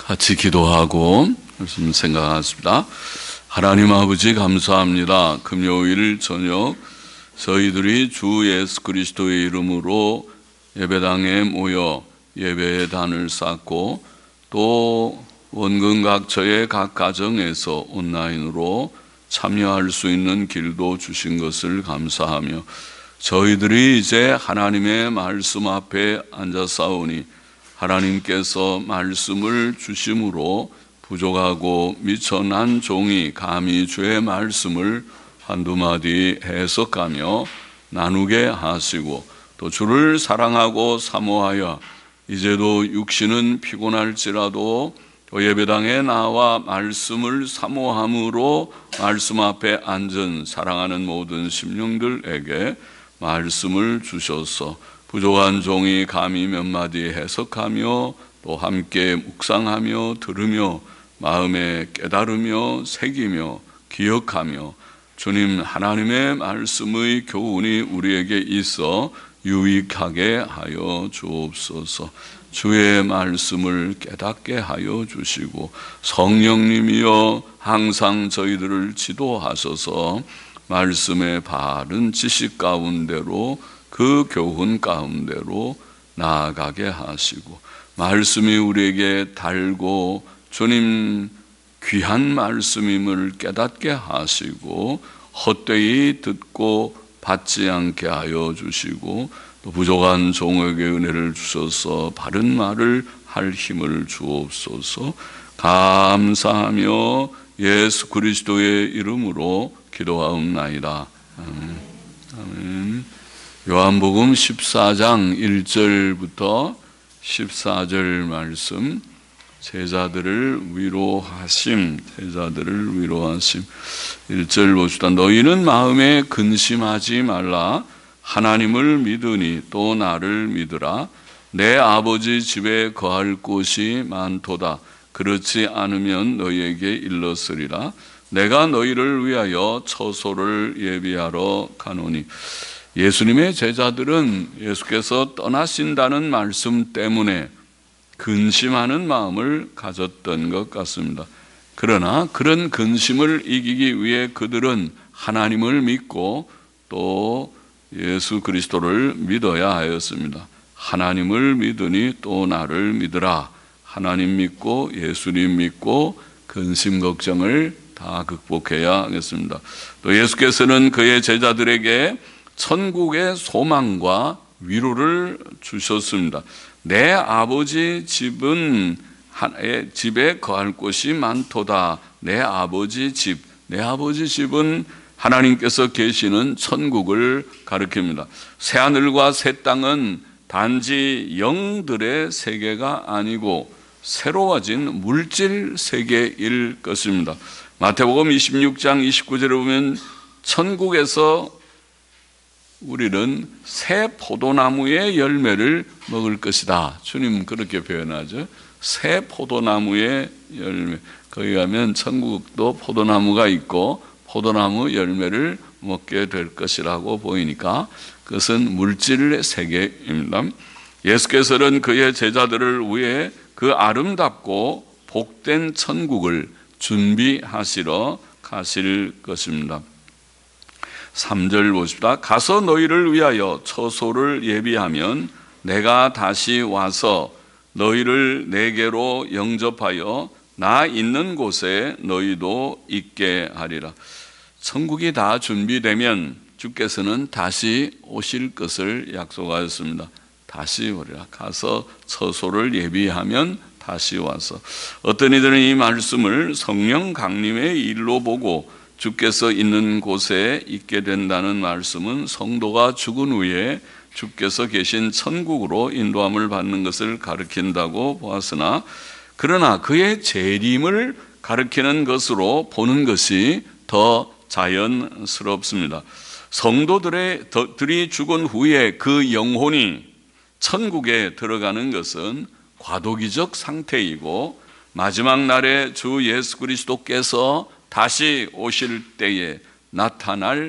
같이 기도하고 말씀 생각하겠습니다. 하나님 아버지 감사합니다. 금요일 저녁 저희들이 주 예수 그리스도의 이름으로 예배당에 모여 예배의 단을 쌓고 또 원근 각처의 각 가정에서 온라인으로 참여할 수 있는 길도 주신 것을 감사하며 저희들이 이제 하나님의 말씀 앞에 앉아싸우니 하나님께서 말씀을 주심으로 부족하고 미천한 종이 감히 주의 말씀을 한두 마디 해석하며 나누게 하시고 또 주를 사랑하고 사모하여 이제도 육신은 피곤할지라도 또 예배당에 나와 말씀을 사모함으로 말씀 앞에 앉은 사랑하는 모든 심령들에게 말씀을 주셔서 부족한 종이 감히 몇 마디 해석하며 또 함께 묵상하며 들으며 마음에 깨달으며 새기며 기억하며 주님 하나님의 말씀의 교훈이 우리에게 있어 유익하게 하여 주옵소서. 주의 말씀을 깨닫게 하여 주시고 성령님이여 항상 저희들을 지도하셔서 말씀의 바른 지식 가운데로 그 교훈 가운데로 나아가게 하시고 말씀이 우리에게 달고 주님 귀한 말씀임을 깨닫게 하시고 헛되이 듣고 받지 않게 하여 주시고 또 부족한 종에게 은혜를 주셔서 바른 말을 할 힘을 주옵소서. 감사하며 예수 그리스도의 이름으로 기도하옵나이다. 아멘. 아멘. 요한복음 14장 1절부터 14절 말씀, 제자들을 위로하심. 1절 봅시다. 너희는 마음에 근심하지 말라. 하나님을 믿으니 또 나를 믿으라. 내 아버지 집에 거할 곳이 많도다. 그렇지 않으면 너희에게 일렀으리라. 내가 너희를 위하여 처소를 예비하러 가노니. 예수님의 제자들은 예수께서 떠나신다는 말씀 때문에 근심하는 마음을 가졌던 것 같습니다. 그러나 그런 근심을 이기기 위해 그들은 하나님을 믿고 또 예수 그리스도를 믿어야 하였습니다. 하나님을 믿으니 또 나를 믿으라. 하나님 믿고 예수님 믿고 근심 걱정을 다 극복해야 하겠습니다. 또 예수께서는 그의 제자들에게 천국의 소망과 위로를 주셨습니다. 내 아버지 집에 거할 곳이 많도다. 내 아버지 집은 하나님께서 계시는 천국을 가리킵니다. 새하늘과 새 땅은 단지 영들의 세계가 아니고 새로워진 물질 세계일 것입니다. 마태복음 26장 29절에 보면 천국에서 우리는 새 포도나무의 열매를 먹을 것이다. 주님 그렇게 표현하죠. 새 포도나무의 열매. 거기 가면 천국도 포도나무가 있고 포도나무 열매를 먹게 될 것이라고 보이니까 그것은 물질의 세계입니다. 예수께서는 그의 제자들을 위해 그 아름답고 복된 천국을 준비하시러 가실 것입니다. 3절 보십시다. 가서 너희를 위하여 처소를 예비하면 내가 다시 와서 너희를 내게로 영접하여 나 있는 곳에 너희도 있게 하리라. 천국이 다 준비되면 주께서는 다시 오실 것을 약속하셨습니다. 다시 오리라. 가서 처소를 예비하면 다시 와서. 어떤 이들은 이 말씀을 성령 강림의 일로 보고 주께서 있는 곳에 있게 된다는 말씀은 성도가 죽은 후에 주께서 계신 천국으로 인도함을 받는 것을 가리킨다고 보았으나 그러나 그의 재림을 가리키는 것으로 보는 것이 더 자연스럽습니다. 성도들이 죽은 후에 그 영혼이 천국에 들어가는 것은 과도기적 상태이고 마지막 날에 주 예수 그리스도께서 다시 오실 때에 나타날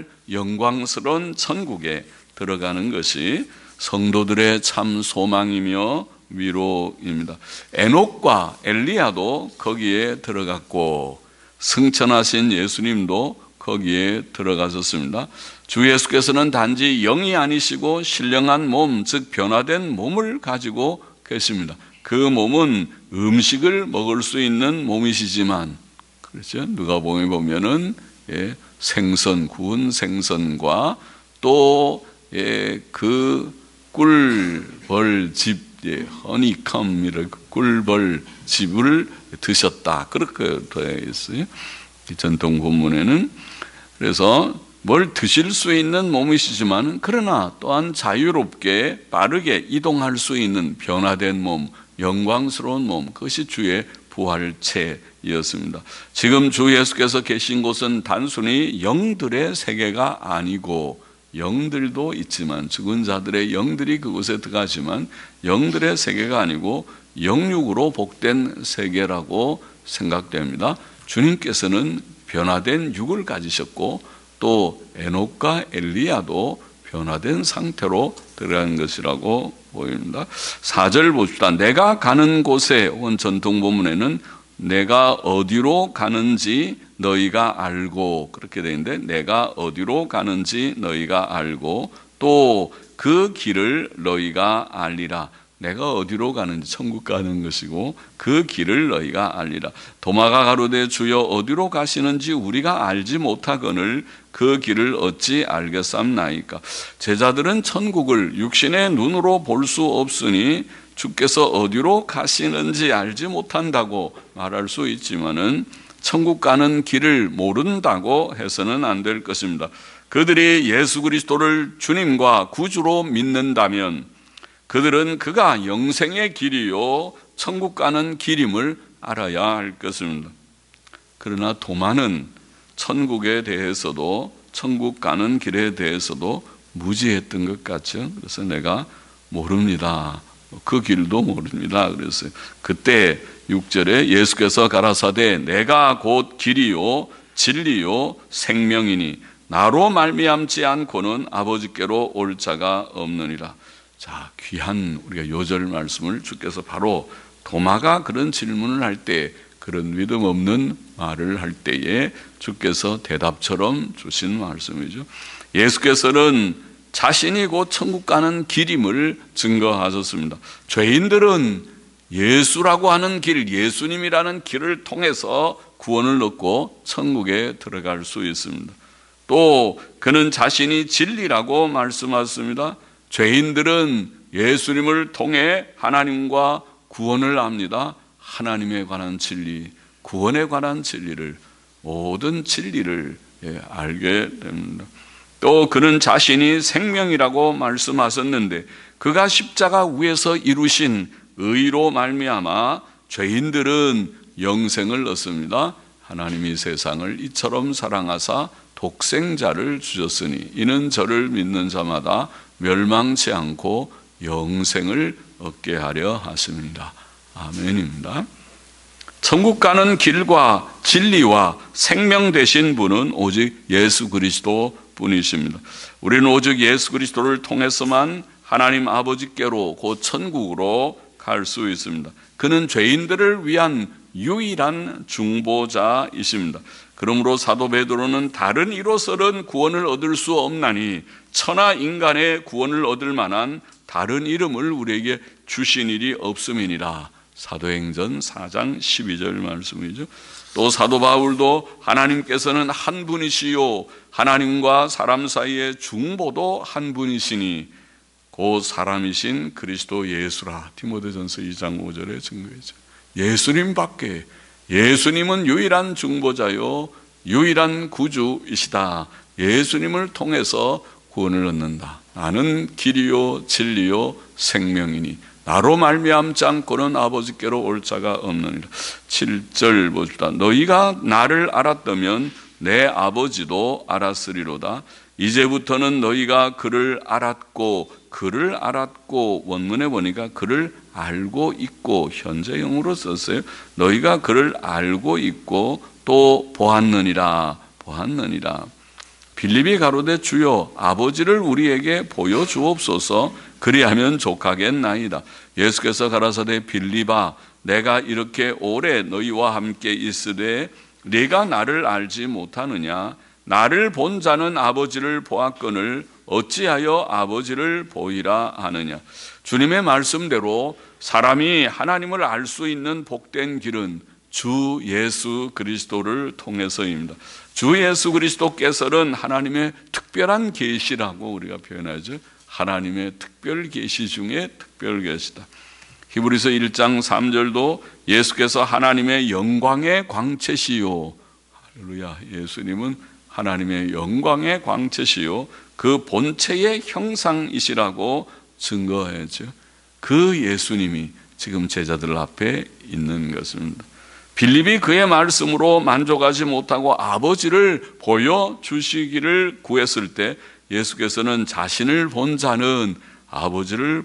영광스러운 천국에 들어가는 것이 성도들의 참 소망이며 위로입니다. 에녹과 엘리야도 거기에 들어갔고 승천하신 예수님도 거기에 들어가셨습니다. 주 예수께서는 단지 영이 아니시고 신령한 몸, 즉 변화된 몸을 가지고 계십니다. 그 몸은 음식을 먹을 수 있는 몸이시지만, 그렇죠? 누가복음에 보면은 생선, 구운 생선과 또 그 꿀벌집, 허니컴이라고 꿀벌집을 드셨다, 그렇게 되어 있어요. 전통 본문에는. 그래서 뭘 드실 수 있는 몸이시지만 그러나 또한 자유롭게 빠르게 이동할 수 있는 변화된 몸, 영광스러운 몸, 그것이 주의 부활체였습니다. 지금 주 예수께서 계신 곳은 단순히 영들의 세계가 아니고, 영들도 있지만 죽은 자들의 영들이 그곳에 들어가지만 영들의 세계가 아니고 영육으로 복된 세계라고 생각됩니다. 주님께서는 변화된 육을 가지셨고 또 에녹과 엘리야도 변화된 상태로 들어간 것이라고 보입니다. 4절 봅시다. 내가 가는 곳에, 혹은 전통 본문에는 내가 어디로 가는지 너희가 알고, 그렇게 되어 있는데 내가 어디로 가는지 너희가 알고 또 그 길을 너희가 알리라. 내가 어디로 가는지, 천국 가는 것이고 그 길을 너희가 알리라. 도마가 가로되 주여 어디로 가시는지 우리가 알지 못하거늘 그 길을 어찌 알겠삼나이까. 제자들은 천국을 육신의 눈으로 볼 수 없으니 주께서 어디로 가시는지 알지 못한다고 말할 수 있지만은 천국 가는 길을 모른다고 해서는 안 될 것입니다. 그들이 예수 그리스도를 주님과 구주로 믿는다면 그들은 그가 영생의 길이요 천국 가는 길임을 알아야 할 것입니다. 그러나 도마는 천국에 대해서도, 천국 가는 길에 대해서도 무지했던 것 같죠. 그래서 내가 모릅니다, 그 길도 모릅니다 그랬어요. 그때 6절에 예수께서 가라사대 내가 곧 길이요 진리요 생명이니 나로 말미암지 않고는 아버지께로 올 자가 없느니라. 자, 귀한 우리가 요절 말씀을 주께서 바로 도마가 그런 질문을 할 때, 그런 믿음 없는 말을 할 때에 주께서 대답처럼 주신 말씀이죠. 예수께서는 자신이 곧 천국 가는 길임을 증거하셨습니다. 죄인들은 예수라고 하는 길, 예수님이라는 길을 통해서 구원을 얻고 천국에 들어갈 수 있습니다. 또 그는 자신이 진리라고 말씀하셨습니다. 죄인들은 예수님을 통해 하나님과 구원을 합니다. 하나님에 관한 진리, 구원에 관한 진리를, 모든 진리를 알게 됩니다. 또 그는 자신이 생명이라고 말씀하셨는데 그가 십자가 위에서 이루신 의로 말미암아 죄인들은 영생을 얻습니다. 하나님이 세상을 이처럼 사랑하사 독생자를 주셨으니 이는 저를 믿는 자마다 멸망치 않고 영생을 얻게 하려 하십니다. 아멘입니다. 천국 가는 길과 진리와 생명 되신 분은 오직 예수 그리스도 뿐이십니다. 우리는 오직 예수 그리스도를 통해서만 하나님 아버지께로, 곧 천국으로 갈 수 있습니다. 그는 죄인들을 위한 유일한 중보자이십니다. 그러므로 사도 베드로는 다른 이로서는 구원을 얻을 수 없나니 천하 인간의 구원을 얻을 만한 다른 이름을 우리에게 주신 일이 없음이니라. 사도행전 4장 12절 말씀이죠. 또 사도 바울도 하나님께서는 한 분이시요 하나님과 사람 사이의 중보도 한 분이시니 그 사람이신 그리스도 예수라. 디모데전서 2장 5절에 증거했죠. 예수님밖에, 예수님은 유일한 중보자요 유일한 구주이시다. 예수님을 통해서 구원을 얻는다. 나는 길이요 진리요 생명이니 나로 말미암지 않고는 아버지께로 올 자가 없느니라. 7절 봅시다. 너희가 나를 알았다면 내 아버지도 알았으리로다. 이제부터는 너희가 그를 알았고 원문에 보니까 그를 알고 있고, 현재형으로 썼어요. 너희가 그를 알고 있고 또 보았느니라. 빌립이 가로되 주여 아버지를 우리에게 보여주옵소서. 그리하면 족하겠나이다. 예수께서 가라사대 빌립아 내가 이렇게 오래 너희와 함께 있으되 네가 나를 알지 못하느냐? 나를 본 자는 아버지를 보았거늘 어찌하여 아버지를 보이라 하느냐? 주님의 말씀대로 사람이 하나님을 알 수 있는 복된 길은 주 예수 그리스도를 통해서입니다. 주 예수 그리스도께서는 하나님의 특별한 계시라고 우리가 표현하죠. 하나님의 특별 계시 중에 특별 계시다. 히브리서 1장 3절도 예수께서 하나님의 영광의 광채시요. 할렐루야. 예수님은 하나님의 영광의 광채시요 그 본체의 형상이시라고 증거하죠. 그 예수님이 지금 제자들 앞에 있는 것입니다. 빌립이 그의 말씀으로 만족하지 못하고 아버지를 보여주시기를 구했을 때 예수께서는 자신을 본 자는 아버지를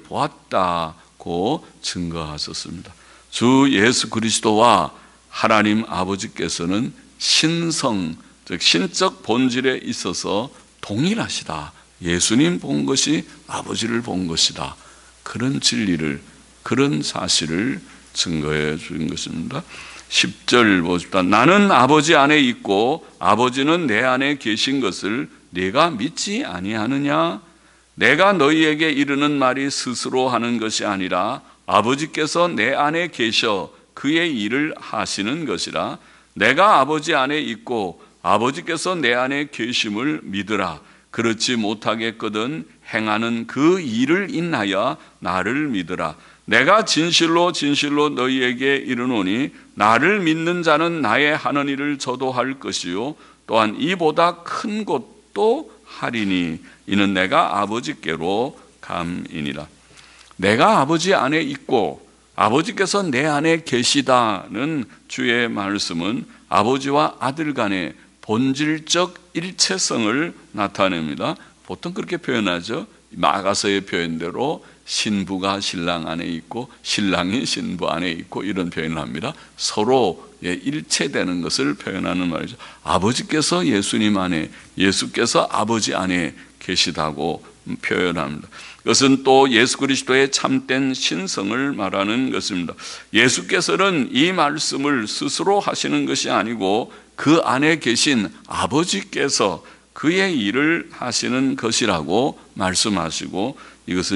보았다고 증거하셨습니다. 주 예수 그리스도와 하나님 아버지께서는 신성, 즉 신적 본질에 있어서 동일하시다. 예수님 본 것이 아버지를 본 것이다. 그런 진리를, 그런 사실을 증거해 준 것입니다. 10절 보십시다. 나는 아버지 안에 있고 아버지는 내 안에 계신 것을 네가 믿지 아니하느냐? 내가 너희에게 이르는 말이 스스로 하는 것이 아니라 아버지께서 내 안에 계셔 그의 일을 하시는 것이라. 내가 아버지 안에 있고 아버지께서 내 안에 계심을 믿으라. 그렇지 못하겠거든 행하는 그 일을 인하여 나를 믿으라. 내가 진실로 진실로 너희에게 이르노니 나를 믿는 자는 나의 하는 일을 저도 할 것이요 또한 이보다 큰 것도 하리니 이는 내가 아버지께로 감이니라. 내가 아버지 안에 있고 아버지께서 내 안에 계시다는 주의 말씀은 아버지와 아들 간의 본질적 일체성을 나타냅니다. 보통 그렇게 표현하죠. 마가서의 표현대로 신부가 신랑 안에 있고 신랑이 신부 안에 있고 이런 표현을 합니다. 서로 일체되는 것을 표현하는 말이죠. 아버지께서 예수님 안에, 예수께서 아버지 안에 계시다고 표현합니다. 그것은 또 예수 그리스도의 참된 신성을 말하는 것입니다. 예수께서는 이 말씀을 스스로 하시는 것이 아니고 그 안에 계신 아버지께서 그의 일을 하시는 것이라고 말씀하시고 이것을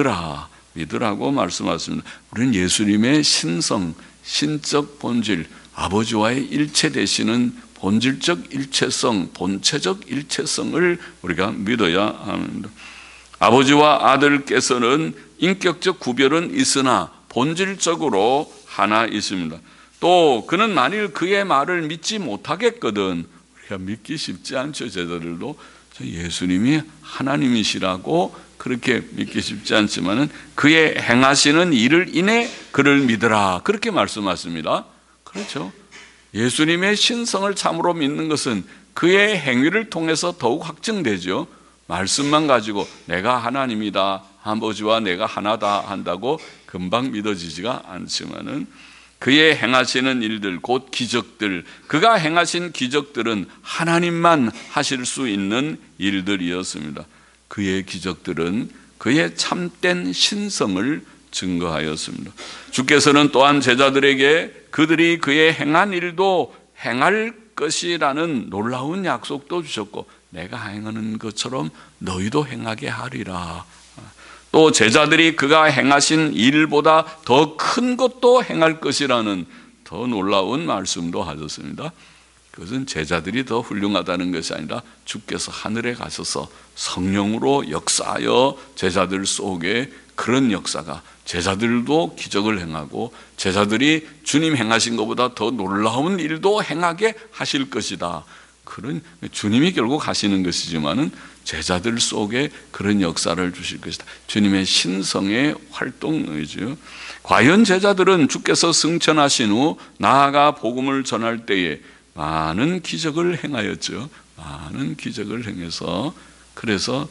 믿으라고 말씀하십니다. 우리는 예수님의 신성, 신적 본질, 아버지와의 일체되시는 본질적 일체성, 본체적 일체성을 우리가 믿어야 합니다. 아버지와 아들께서는 인격적 구별은 있으나 본질적으로 하나 있습니다. 또 그는 만일 그의 말을 믿지 못하겠거든 우리가 믿기 쉽지 않죠. 제자들도 예수님이 하나님이시라고 그렇게 믿기 쉽지 않지만은 그의 행하시는 일을 인해 그를 믿으라 그렇게 말씀하십니다. 그렇죠. 예수님의 신성을 참으로 믿는 것은 그의 행위를 통해서 더욱 확증되죠. 말씀만 가지고 내가 하나님이다, 아버지와 내가 하나다 한다고 금방 믿어지지가 않지만은 그의 행하시는 일들, 곧 기적들, 그가 행하신 기적들은 하나님만 하실 수 있는 일들이었습니다. 그의 기적들은 그의 참된 신성을 증거하였습니다. 주께서는 또한 제자들에게 그들이 그의 행한 일도 행할 것이라는 놀라운 약속도 주셨고 내가 행하는 것처럼 너희도 행하게 하리라. 또 제자들이 그가 행하신 일보다 더 큰 것도 행할 것이라는 더 놀라운 말씀도 하셨습니다. 그것은 제자들이 더 훌륭하다는 것이 아니라 주께서 하늘에 가셔서 성령으로 역사하여 제자들 속에 그런 역사가 제자들도 기적을 행하고 제자들이 주님 행하신 것보다 더 놀라운 일도 행하게 하실 것이다. 그런 주님이 결국 하시는 것이지만은 제자들 속에 그런 역사를 주실 것이다. 주님의 신성의 활동이죠. 과연 제자들은 주께서 승천하신 후 나아가 복음을 전할 때에 많은 기적을 행하였죠. 많은 기적을 행해서 그래서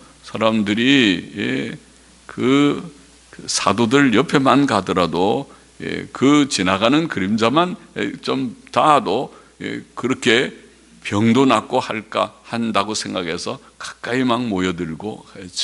사람들이 그 사도들 옆에만 가더라도 그 지나가는 그림자만 좀 닿아도 그렇게 병도 낫고 한다고 생각해서 가까이 막 모여들고 했죠.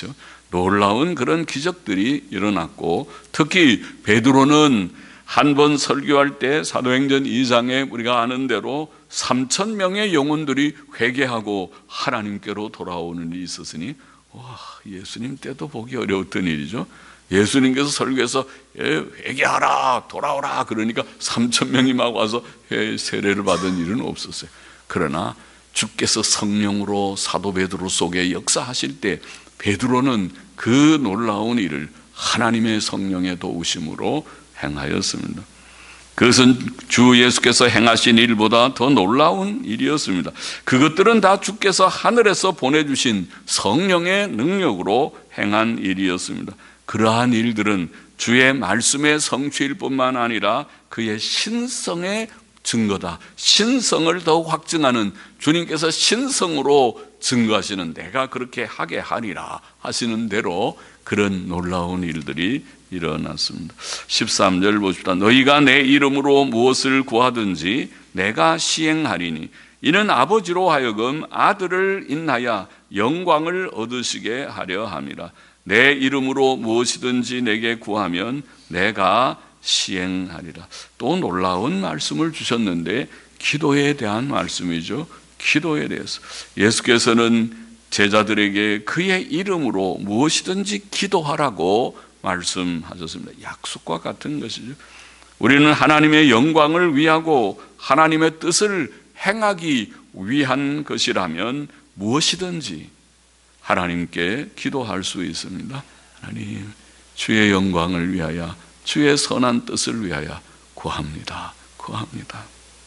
놀라운 그런 기적들이 일어났고, 특히 베드로는 한 번 설교할 때 사도행전 2장에 우리가 아는 대로 3,000명의 영혼들이 회개하고 하나님께로 돌아오는 일이 있었으니, 와, 예수님 때도 보기 어려웠던 일이죠. 예수님께서 설교해서 회개하라, 돌아오라 그러니까 3,000명이 막 와서 세례를 받은 일은 없었어요. 그러나 주께서 성령으로 사도 베드로 속에 역사하실 때 베드로는 그 놀라운 일을 하나님의 성령의 도우심으로 행하였습니다. 그것은 주 예수께서 행하신 일보다 더 놀라운 일이었습니다. 그것들은 다 주께서 하늘에서 보내주신 성령의 능력으로 행한 일이었습니다. 그러한 일들은 주의 말씀의 성취일 뿐만 아니라 그의 신성의 증거다. 신성을 더욱 확증하는, 주님께서 신성으로 증거하시는, 내가 그렇게 하게 하리라 하시는 대로 그런 놀라운 일들이 일어났습니다. 13절 보십시다. 너희가 내 이름으로 무엇을 구하든지 내가 시행하리니 이는 아버지로 하여금 아들을 인하여 영광을 얻으시게 하려 함이라. 내 이름으로 무엇이든지 내게 구하면 내가 시행하리라. 또 놀라운 말씀을 주셨는데 기도에 대한 말씀이죠. 기도에 대해서 예수께서는 제자들에게 그의 이름으로 무엇이든지 기도하라고 말씀하셨습니다. 약속과 같은 것이죠. 우리는 하나님의 영광을 위하고 하나님의 뜻을 행하기 위한 것이라면 무엇이든지 하나님께 기도할 수 있습니다. 하나님, 주의 영광을 위하여, 주의 선한 뜻을 위하여 구합니다. 구합니다.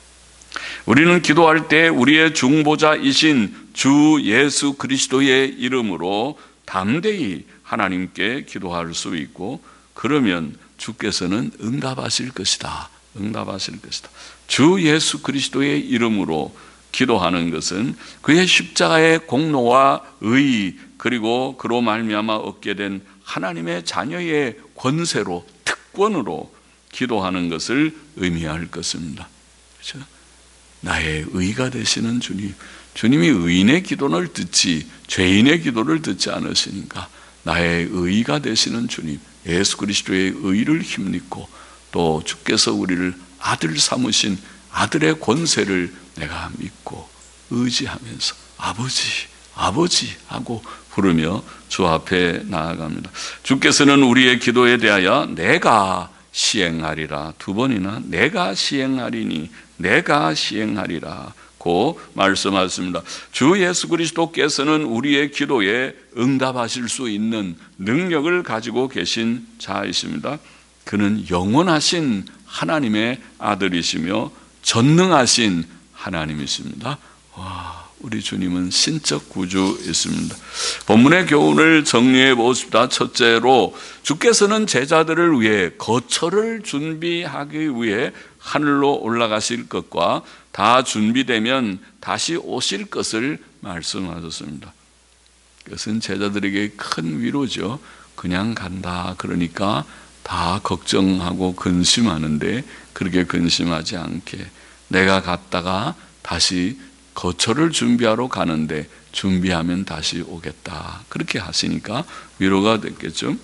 우리는 기도할 때 우리의 중보자이신 주 예수 그리스도의 이름으로 담대히 하나님께 기도할 수 있고, 그러면 주께서는 응답하실 것이다. 응답하실 것이다. 주 예수 그리스도의 이름으로 기도하는 것은 그의 십자가의 공로와 의, 그리고 그로 말미암아 얻게 된 하나님의 자녀의 권세로, 특권으로 기도하는 것을 의미할 것입니다. 그렇죠? 나의 의가 되시는 주님, 주님이 의인의 기도를 듣지 죄인의 기도를 듣지 않으시니까 나의 의가 되시는 주님, 예수 그리스도의 의를 힘입고 또 주께서 우리를 아들 삼으신 아들의 권세를 내가 믿고 의지하면서 아버지, 아버지 하고 부르며 주 앞에 나아갑니다. 주께서는 우리의 기도에 대하여 내가 시행하리라, 두 번이나 내가 시행하리니 내가 시행하리라 고 말씀하셨습니다. 주 예수 그리스도께서는 우리의 기도에 응답하실 수 있는 능력을 가지고 계신 자이십니다. 그는 영원하신 하나님의 아들이시며 전능하신 하나님이십니다. 와, 우리 주님은 신적 구주이십니다. 본문의 교훈을 정리해 보십시다. 첫째로, 주께서는 제자들을 위해 거처를 준비하기 위해 하늘로 올라가실 것과 다 준비되면 다시 오실 것을 말씀하셨습니다. 그것은 제자들에게 큰 위로죠. 그냥 간다 그러니까 다 걱정하고 근심하는데 그렇게 근심하지 않게, 내가 갔다가 다시 거처를 준비하러 가는데 준비하면 다시 오겠다, 그렇게 하시니까 위로가 됐겠죠.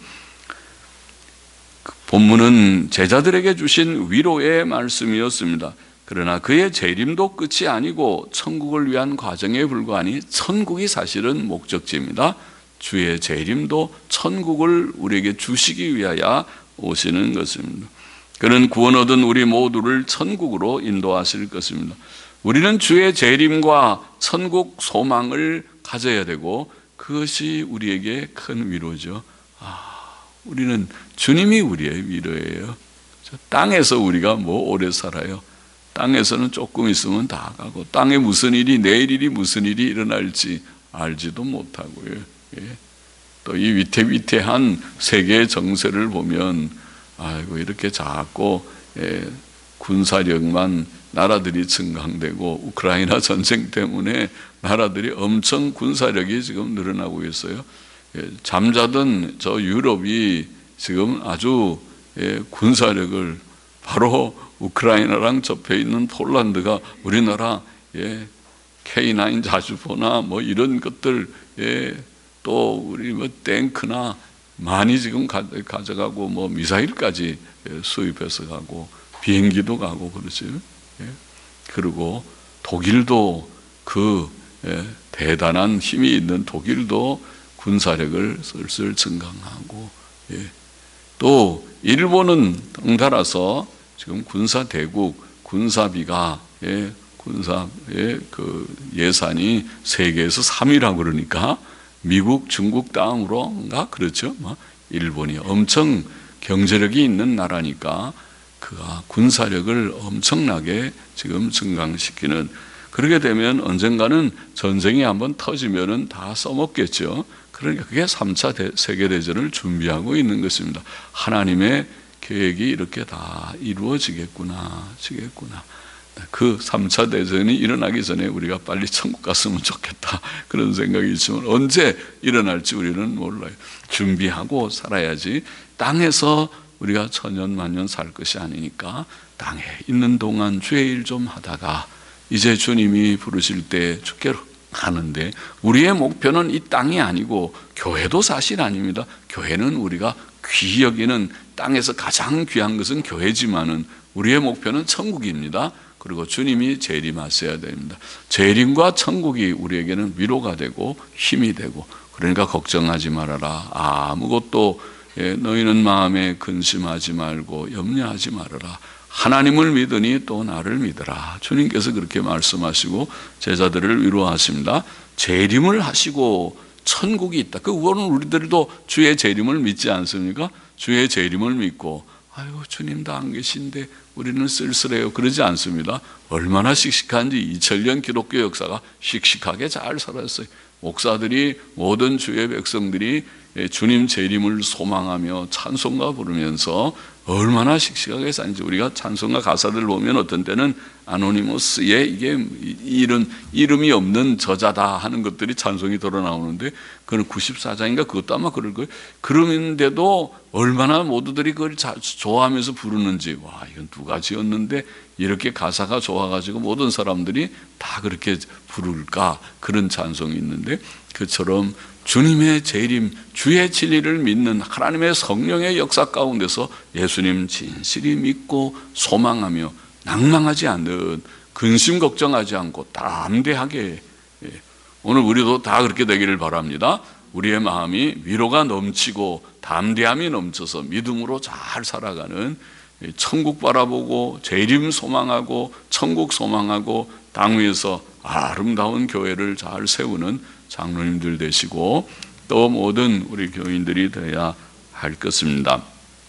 본문은 제자들에게 주신 위로의 말씀이었습니다. 그러나 그의 재림도 끝이 아니고 천국을 위한 과정에 불과하니 천국이 사실은 목적지입니다. 주의 재림도 천국을 우리에게 주시기 위하여 오시는 것입니다. 그는 구원 얻은 우리 모두를 천국으로 인도하실 것입니다. 우리는 주의 재림과 천국 소망을 가져야 되고 그것이 우리에게 큰 위로죠. 우리는 주님이 우리의 위로예요. 땅에서 우리가 뭐 오래 살아요. 땅에서는 조금 있으면 다 가고 땅에 무슨 일이, 내일 일이 무슨 일이 일어날지 알지도 못하고요. 또 이 위태위태한 세계의 정세를 보면 아이고 이렇게 자꾸 군사력만 나라들이 증강되고 우크라이나 전쟁 때문에 나라들이 엄청 군사력이 지금 늘어나고 있어요. 잠자던 저 유럽이 지금 아주 군사력을, 바로 우크라이나랑 접해 있는 폴란드가 우리나라 K9 자주포나 뭐 이런 것들, 또 또 우리 뭐 탱크나 많이 지금 가져가고 뭐 미사일까지 수입해서 가고 비행기도 가고 그러죠. 그리고 독일도 그 대단한 힘이 있는 독일도 군사력을 슬슬 증강하고, 또 일본은 덩달아서 지금 군사대국, 군사비가 군사의 그 예산이 세계에서 3위라고 그러니까 미국, 중국 다음으로인가 그렇죠. 일본이 엄청 경제력이 있는 나라니까 그가 군사력을 엄청나게 지금 증강시키는, 그렇게 되면 언젠가는 전쟁이 한번 터지면은 다 써먹겠죠. 그러니까 그게 3차 세계대전을 준비하고 있는 것입니다. 하나님의 계획이 이렇게 다 이루어지겠구나. 그 3차 대전이 일어나기 전에 우리가 빨리 천국 갔으면 좋겠다, 그런 생각이 있지만 언제 일어날지 우리는 몰라요. 준비하고 살아야지. 땅에서 우리가 천년만년 살 것이 아니니까 땅에 있는 동안 주의 일 좀 하다가 이제 주님이 부르실 때 주께로 가는데, 우리의 목표는 이 땅이 아니고 교회도 사실 아닙니다. 교회는 우리가 귀히 여기는, 땅에서 가장 귀한 것은 교회지만은 우리의 목표는 천국입니다. 그리고 주님이 재림하셔야 됩니다. 재림과 천국이 우리에게는 위로가 되고 힘이 되고, 그러니까 걱정하지 말아라. 아무것도 너희는 마음에 근심하지 말고 염려하지 말아라. 하나님을 믿으니 또 나를 믿으라. 주님께서 그렇게 말씀하시고 제자들을 위로하십니다. 재림을 하시고 천국이 있다. 그거는 우리들도 주의 재림을 믿지 않습니까? 주의 재림을 믿고 아이고 주님 다 안 계신데 우리는 쓸쓸해요, 그러지 않습니다. 얼마나 씩씩한지 2000년 기독교 역사가 씩씩하게 잘 살았어요. 목사들이, 모든 주의 백성들이 주님 재림을 소망하며 찬송가 부르면서 얼마나 씩씩하게 사는지, 우리가 찬송가 가사들 보면 어떤 때는 아노니머스의 이게 이름이 없는 저자다 하는 것들이 찬송이 들어 나오는데, 그건 94장인가 그것도 아마 그럴 거예요. 그러는데도 얼마나 모두들이 그걸 좋아하면서 부르는지, 와 이건 누가 지었는데 이렇게 가사가 좋아가지고 모든 사람들이 다 그렇게 부를까, 그런 찬송이 있는데, 그처럼 주님의 재림, 주의 진리를 믿는 하나님의 성령의 역사 가운데서 예수님 진실이 믿고 소망하며 낭망하지 않는, 근심 걱정하지 않고 담대하게, 오늘 우리도 다 그렇게 되기를 바랍니다. 우리의 마음이 위로가 넘치고 담대함이 넘쳐서 믿음으로 잘 살아가는, 천국 바라보고 재림 소망하고 천국 소망하고 땅 위에서 아름다운 교회를 잘 세우는 장로님들 되시고 또 모든 우리 교인들이 되어야 할 것입니다.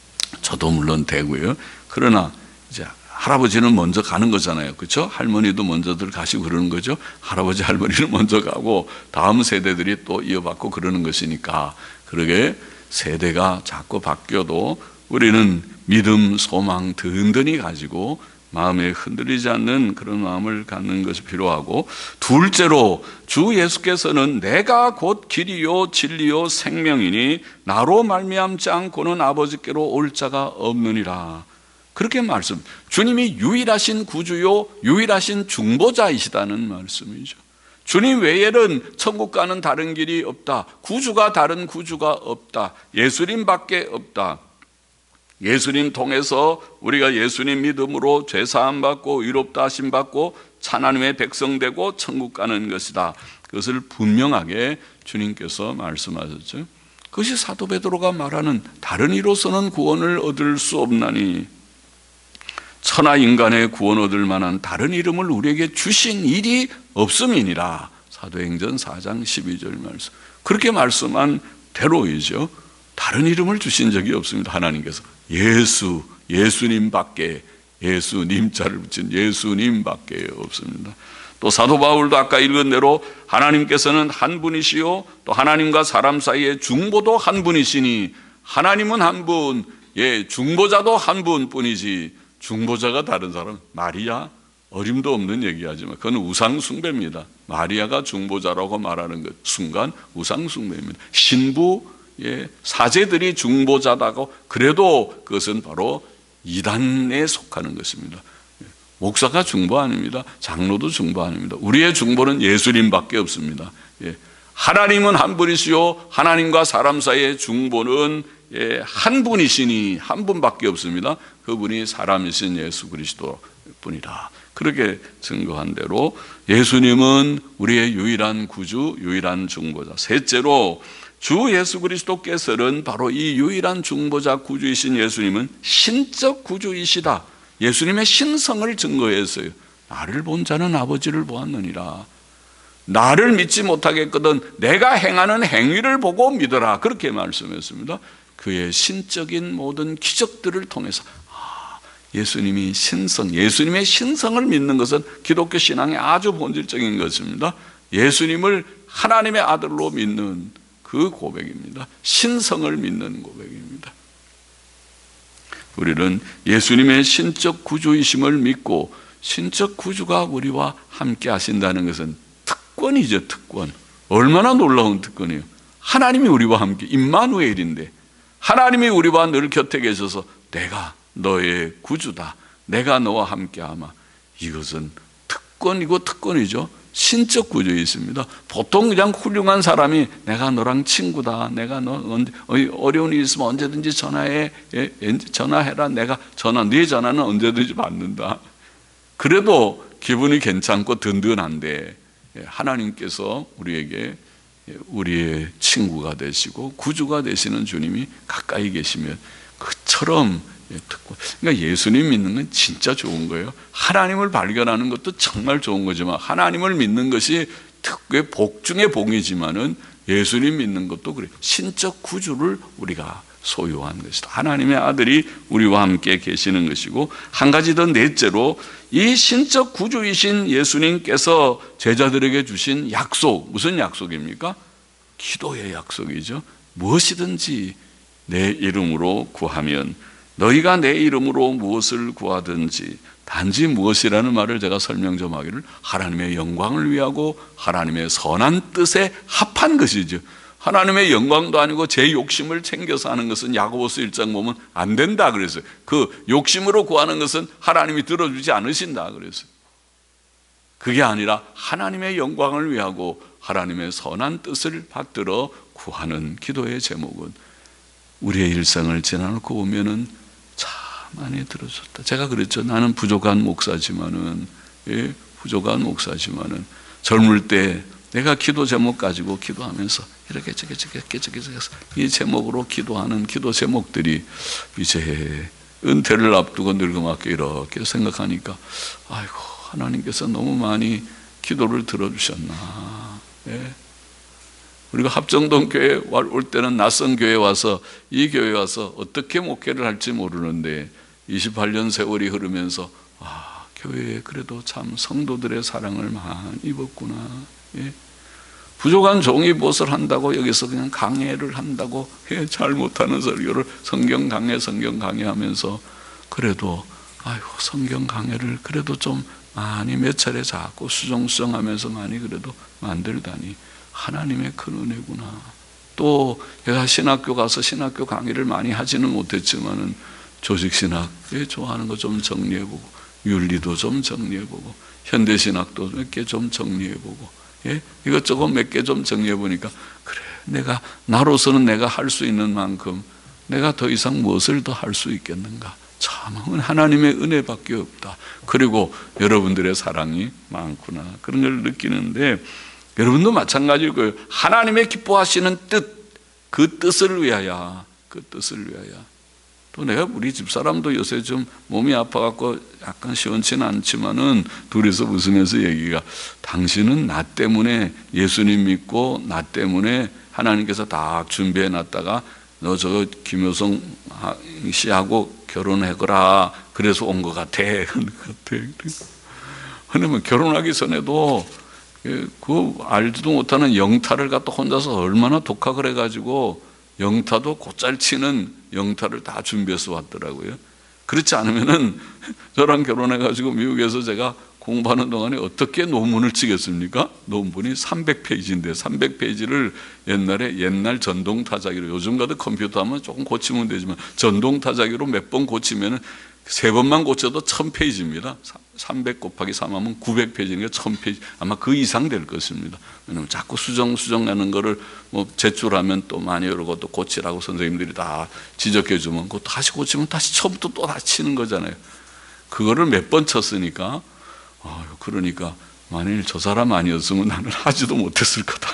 저도 물론 되고요. 그러나 이제 할아버지는 먼저 가는 거잖아요. 그렇죠? 할머니도 먼저들 가시고 그러는 거죠. 할아버지 할머니는 먼저 가고 다음 세대들이 또 이어받고 그러는 것이니까, 그러게 세대가 자꾸 바뀌어도 우리는 믿음, 소망 든든히 가지고 마음에 흔들리지 않는 그런 마음을 갖는 것이 필요하고, 둘째로 주 예수께서는 내가 곧 길이요 진리요 생명이니 나로 말미암지 않고는 아버지께로 올 자가 없느니라. 그렇게 말씀, 주님이 유일하신 구주요 유일하신 중보자이시다는 말씀이죠. 주님 외에는 천국 가는 다른 길이 없다. 구주가 다른 구주가 없다. 예수님 밖에 없다. 예수님 통해서 우리가 예수님 믿음으로 죄사함 받고 위롭다 하심 받고 하나님의 백성 되고 천국 가는 것이다. 그것을 분명하게 주님께서 말씀하셨죠. 그것이 사도 베드로가 말하는 다른 이로서는 구원을 얻을 수 없나니 천하 인간의 구원 얻을 만한 다른 이름을 우리에게 주신 일이 없음이니라. 사도행전 4장 12절 말씀. 그렇게 말씀한 대로이죠. 다른 이름을 주신 적이 없습니다. 하나님께서 예수님 밖에, 예수님 자를 붙인 예수님 밖에 없습니다. 또 사도 바울도 아까 읽은 대로 하나님께서는 한 분이시요 또 하나님과 사람 사이의 중보도 한 분이시니, 하나님은 한 분, 중보자도 한 분뿐이지 중보자가 다른 사람, 마리아, 어림도 없는 얘기하지만 그건 우상 숭배입니다. 마리아가 중보자라고 말하는 것 순간 우상 숭배입니다. 신부, 사제들이 중보자다고 그래도 그것은 바로 이단에 속하는 것입니다. 목사가 중보 아닙니다. 장로도 중보 아닙니다. 우리의 중보는 예수님밖에 없습니다. 하나님은 한 분이시요 하나님과 사람 사이의 중보는 한 분이시니 한 분밖에 없습니다. 그분이 사람이신 예수 그리스도 뿐이라. 그렇게 증거한 대로 예수님은 우리의 유일한 구주, 유일한 중보자. 셋째로 주 예수 그리스도께서는 바로 이 유일한 중보자 구주이신 예수님은 신적 구주이시다. 예수님의 신성을 증거했어요. 나를 본 자는 아버지를 보았느니라. 나를 믿지 못하겠거든 내가 행하는 행위를 보고 믿어라. 그렇게 말씀했습니다. 그의 신적인 모든 기적들을 통해서 예수님이 신성, 예수님의 신성을 믿는 것은 기독교 신앙의 아주 본질적인 것입니다. 예수님을 하나님의 아들로 믿는 그 고백입니다. 신성을 믿는 고백입니다. 우리는 예수님의 신적 구주이심을 믿고 신적 구주가 우리와 함께 하신다는 것은 특권이죠. 특권. 얼마나 놀라운 특권이에요. 하나님이 우리와 함께, 임마누엘인데 하나님이 우리와 늘 곁에 계셔서 내가 너의 구주다, 내가 너와 함께하마. 이것은 특권이고 특권이죠. 신적 구주에 있습니다. 보통 그냥 훌륭한 사람이 내가 너랑 친구다, 내가 너 어려운 일 있으면 언제든지 전화해, 전화해라, 내가 네 전화는 언제든지 받는다. 그래도 기분이 괜찮고 든든한데 하나님께서 우리에게 우리의 친구가 되시고 구주가 되시는 주님이 가까이 계시면 그처럼 특권. 그러니까 예수님 믿는 건 진짜 좋은 거예요. 하나님을 발견하는 것도 정말 좋은 거지만 하나님을 믿는 것이 특권의 복 중의 복이지만은 예수님 믿는 것도 그래요. 신적 구주를 우리가 소유한 것이다. 하나님의 아들이 우리와 함께 계시는 것이고, 한 가지 더 넷째로 이 신적 구주이신 예수님께서 제자들에게 주신 약속, 무슨 약속입니까? 기도의 약속이죠. 무엇이든지 내 이름으로 구하면, 너희가 내 이름으로 무엇을 구하든지, 단지 무엇이라는 말을 제가 설명 좀 하기를, 하나님의 영광을 위하고 하나님의 선한 뜻에 합한 것이죠. 하나님의 영광도 아니고 제 욕심을 챙겨서 하는 것은 야고보서 1장 보면 안 된다 그랬어요. 그 욕심으로 구하는 것은 하나님이 들어주지 않으신다 그랬어요. 그게 아니라 하나님의 영광을 위하고 하나님의 선한 뜻을 받들어 구하는 기도의 제목은, 우리의 일생을 지나놓고 보면은 참 많이 들어줬다. 제가 그랬죠. 나는 부족한 목사지만은, 젊을 때 내가 기도 제목 가지고 기도하면서 이렇게 이 제목으로 기도하는 기도 제목들이 이제 은퇴를 앞두고 늙어맞게 이렇게 생각하니까, 아이고, 하나님께서 너무 많이 기도를 들어주셨나. 우리가 합정동 교회 올 때는 낯선 교회에 와서, 이 교회에 와서 어떻게 목회를 할지 모르는데 28년 세월이 흐르면서 교회에 그래도 참 성도들의 사랑을 많이 입었구나. 부족한 종이 무엇을 한다고 여기서 그냥 강해를 한다고, 잘 못하는 설교를 성경 강해하면서 그래도 아이고, 성경 강해를 그래도 좀 많이 몇 차례 자꾸 수정하면서 많이 그래도 만들다니 하나님의 큰 은혜구나. 또 제가 신학교 가서 신학교 강의를 많이 하지는 못했지만은 조직신학 좋아하는 거 좀 정리해보고, 윤리도 좀 정리해보고, 현대신학도 몇 개 좀 정리해보고, 이것저것 몇 개 좀 정리해보니까, 그래, 내가 나로서는 내가 할 수 있는 만큼 내가 더 이상 무엇을 더 할 수 있겠는가. 참 하나님의 은혜밖에 없다. 그리고 여러분들의 사랑이 많구나. 그런 걸 느끼는데, 여러분도 마찬가지일 거예요. 하나님의 기뻐하시는 뜻, 그 뜻을 위하여. 또 내가 우리 집사람도 요새 좀 몸이 아파갖고 약간 시원치는 않지만은 둘이서 웃으면서 얘기가, 당신은 나 때문에 예수님 믿고 나 때문에 하나님께서 다 준비해 놨다가 너 저 김효성 씨하고 결혼해거라 그래서 온 것 같아. 왜냐면 결혼하기 전에도 그 알지도 못하는 영타를 갖다 혼자서 얼마나 독학을 해가지고 영타도 곧잘 치는 영타를 다 준비해서 왔더라고요. 그렇지 않으면은 저랑 결혼해가지고 미국에서 제가 공부하는 동안에 어떻게 논문을 치겠습니까? 논문이 300페이지인데 300페이지를 옛날 전동 타자기로, 요즘 같은 컴퓨터 하면 조금 고치면 되지만 전동 타자기로 몇 번 고치면은 3번만 고쳐도 1000페이지입니다. 300 곱하기 3 하면 900페이지니까 1000페이지 아마 그 이상 될 것입니다. 왜냐하면 자꾸 수정하는 거를 뭐 제출하면 또 많이 이러고 또 고치라고 선생님들이 다 지적해 주면 그거 다시 고치면 다시 처음부터 또 다시 치는 거잖아요. 그거를 몇 번 쳤으니까 그러니까 만일 저 사람 아니었으면 나는 하지도 못했을 거다.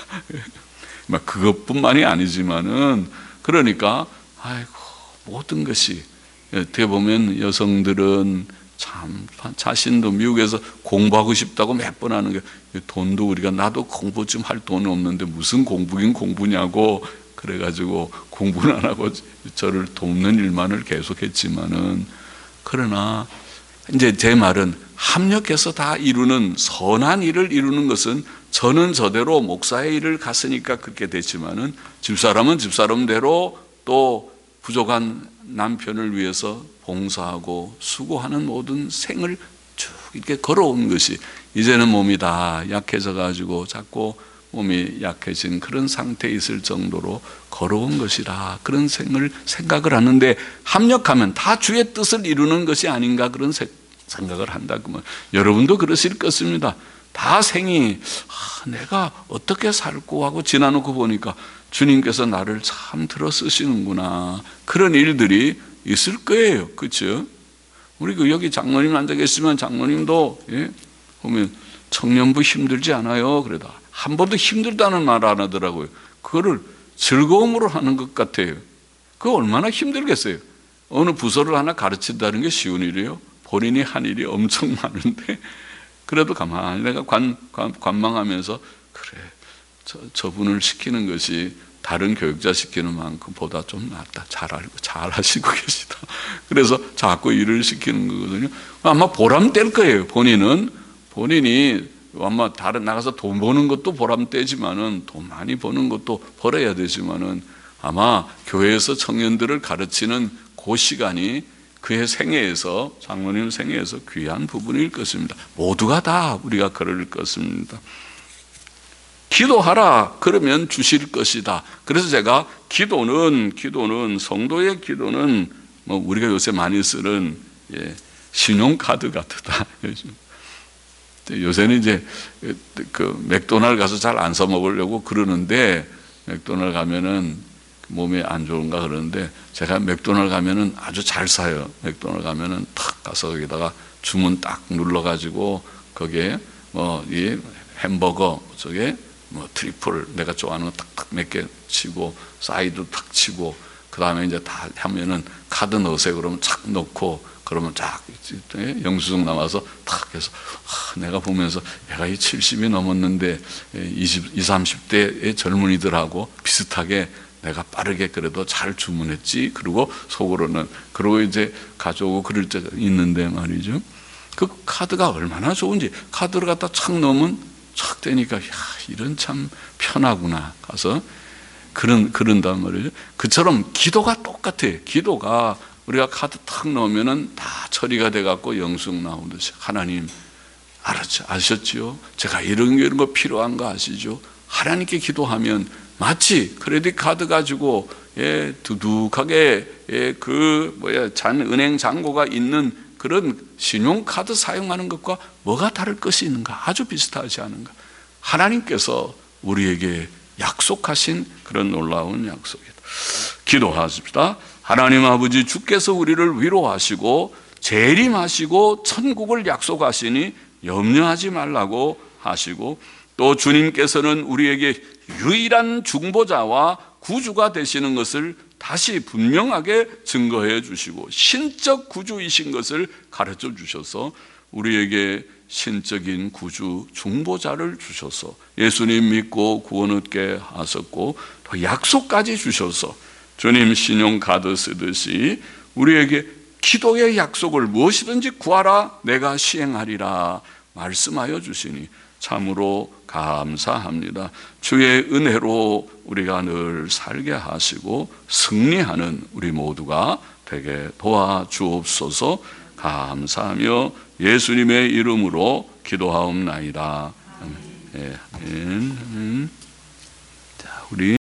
막 그것뿐만이 아니지만은 그러니까 아이고 모든 것이 어떻게 보면 여성들은 참 자신도 미국에서 공부하고 싶다고 몇 번 하는 게 돈도 우리가 나도 공부 좀 할 돈이 없는데 무슨 공부긴 공부냐고 그래가지고 공부는 안 하고 저를 돕는 일만을 계속했지만은 그러나 이제 제 말은 합력해서 다 이루는 선한 일을 이루는 것은 저는 저대로 목사의 일을 갔으니까 그렇게 됐지만은 집사람은 집사람대로 또 부족한 남편을 위해서 봉사하고 수고하는 모든 생을 쭉 이렇게 걸어온 것이 이제는 몸이 다 약해져 가지고 자꾸 몸이 약해진 그런 상태에 있을 정도로 걸어온 것이라 그런 생각을 하는데 합력하면 다 주의 뜻을 이루는 것이 아닌가 그런 생각을 한다면 여러분도 그러실 것입니다. 다 생이 내가 어떻게 살고 하고 지나놓고 보니까 주님께서 나를 참 들어 쓰시는구나 그런 일들이 있을 거예요. 그렇죠? 우리 여기 장로님 앉아 계시면 장로님도 보면 청년부 힘들지 않아요. 그래도 한 번도 힘들다는 말 안 하더라고요. 그거를 즐거움으로 하는 것 같아요. 그거 얼마나 힘들겠어요. 어느 부서를 하나 가르친다는 게 쉬운 일이에요. 본인이 한 일이 엄청 많은데 그래도 가만히 내가 관망하면서 그래 저분을 시키는 것이 다른 교육자 시키는 만큼보다 좀 낫다. 잘 하시고 계시다. 그래서 자꾸 일을 시키는 거거든요. 아마 보람될 거예요. 본인이 아마 다른 나가서 돈 버는 것도 보람되지만은 돈 많이 버는 것도 벌어야 되지만은 아마 교회에서 청년들을 가르치는 그 시간이 그의 생애에서 장로님 생애에서 귀한 부분일 것입니다. 모두가 다 우리가 그럴 것입니다. 기도하라 그러면 주실 것이다. 그래서 제가 기도는 성도의 기도는 뭐 우리가 요새 많이 쓰는 신용카드 같다. 요새는 이제 그 맥도날드 가서 잘 안 사 먹으려고 그러는데 맥도날드 가면은 몸에 안 좋은가 그러는데 제가 맥도날드 가면은 아주 잘 사요. 맥도날드 가면은 탁 가서 거기다가 주문 딱 눌러가지고 거기에 뭐 이 햄버거 저게 뭐 트리플 내가 좋아하는 거 탁탁 몇 개 치고 사이드 탁 치고 그 다음에 이제 다 하면은 카드 넣으세요. 그러면 착 넣고 그러면 쫙 영수증 남아서 탁 해서 내가 보면서 내가 이 70이 넘었는데 20, 30대의 젊은이들하고 비슷하게 내가 빠르게 그래도 잘 주문했지. 그리고 속으로는 그러고 이제 가져오고 그럴 때가 있는데 말이죠. 그 카드가 얼마나 좋은지 카드를 갖다 착 넣으면 착 되니까 이런 참 편하구나 가서 그런단 말이죠. 그처럼 기도가 똑같아요. 기도가 우리가 카드 탁 넣으면은 다 처리가 돼 갖고 영수증 나오듯이 하나님 아셨지요? 제가 이런 거 필요한 거 아시죠? 하나님께 기도하면 마치 크레딧 카드 가지고 두둑하게 은행 잔고가 있는 그런 신용카드 사용하는 것과 뭐가 다를 것이 있는가? 아주 비슷하지 않은가? 하나님께서 우리에게 약속하신 그런 놀라운 약속이다. 기도하십시다. 하나님 아버지 주께서 우리를 위로하시고 재림하시고 천국을 약속하시니 염려하지 말라고 하시고 또 주님께서는 우리에게 유일한 중보자와 구주가 되시는 것을 다시 분명하게 증거해 주시고 신적 구주이신 것을 가르쳐 주셔서 우리에게 신적인 구주 중보자를 주셔서 예수님 믿고 구원 얻게 하셨고 또 약속까지 주셔서 주님 신용카드 쓰듯이 우리에게 기도의 약속을 무엇이든지 구하라 내가 시행하리라 말씀하여 주시니 참으로 감사합니다. 주의 은혜로 우리가 늘 살게 하시고 승리하는 우리 모두가 되게 도와주옵소서. 감사하며 예수님의 이름으로 기도하옵나이다. 아멘. 자, 우리